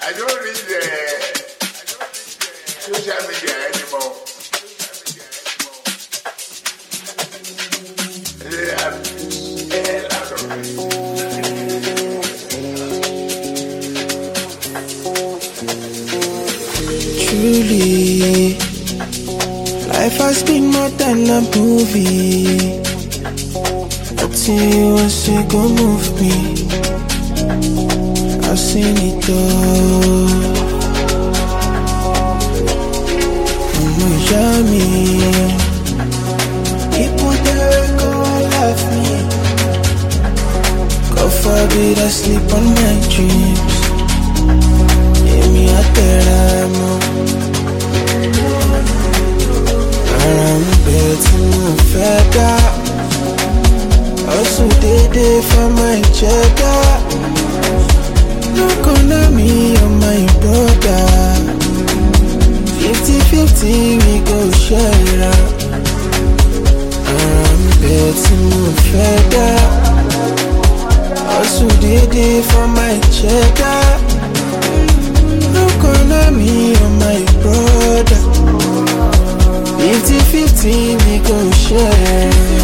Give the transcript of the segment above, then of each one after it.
I don't read social media anymore. They have a lot of it. Truly, life has been more than a movie. Nothing you want to go move me. I've seen it all. Yummy. People there go love me. God forbid I sleep on my dreams. Give me a teramo. I'm betting fed up. Also did it for my cheddar. No gonna me or my brother. 50-50 we go share up. I'm betting fed up. Also did it for my cheddar. No gonna me or my brother. 50-50 we go share.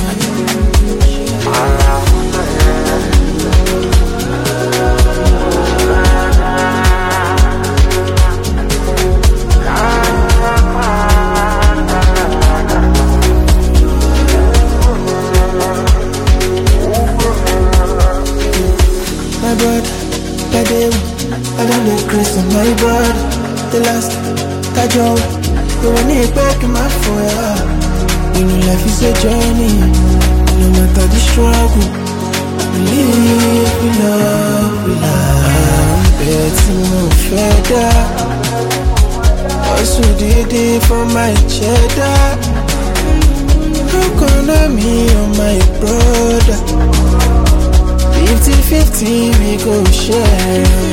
My brother, that day, I don't look Chris on my brother. The last, that job, you want it back in my foyer. You know life is a journey, no matter the struggle. We live, we love, we love. I'm betting no feather. Also did it for my cheddar. No gonna me or my brother. 50-50 we go share.